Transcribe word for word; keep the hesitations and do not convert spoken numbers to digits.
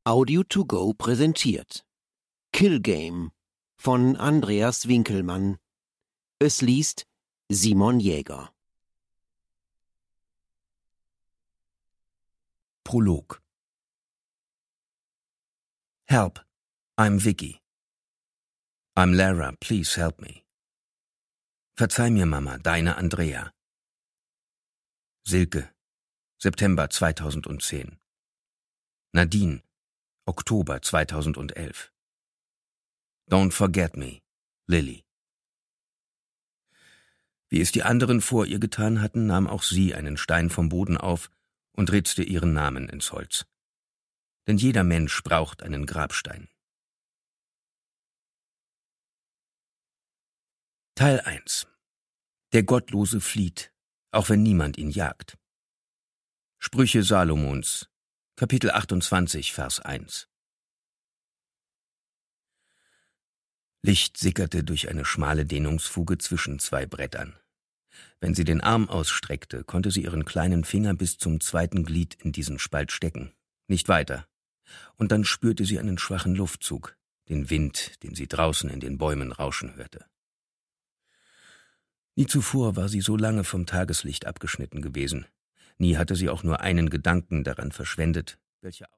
Audio to go präsentiert Kill Game von Andreas Winkelmann. Es liest Simon Jäger. Prolog. Help, I'm Vicky. I'm Lara, please help me. Verzeih mir, Mama, deine Andrea. Silke, September zweitausendzehn. Nadine, Oktober zweitausendelf. Don't forget me, Lily. Wie es die anderen vor ihr getan hatten, nahm auch sie einen Stein vom Boden auf und ritzte ihren Namen ins Holz. Denn jeder Mensch braucht einen Grabstein. Teil eins. Der Gottlose flieht, auch wenn niemand ihn jagt. Sprüche Salomons, Kapitel achtundzwanzig, Vers eins. Licht sickerte durch eine schmale Dehnungsfuge zwischen zwei Brettern. Wenn sie den Arm ausstreckte, konnte sie ihren kleinen Finger bis zum zweiten Glied in diesen Spalt stecken, nicht weiter. Und dann spürte sie einen schwachen Luftzug, den Wind, den sie draußen in den Bäumen rauschen hörte. Nie zuvor war sie so lange vom Tageslicht abgeschnitten gewesen. Nie hatte sie auch nur einen Gedanken daran verschwendet, welche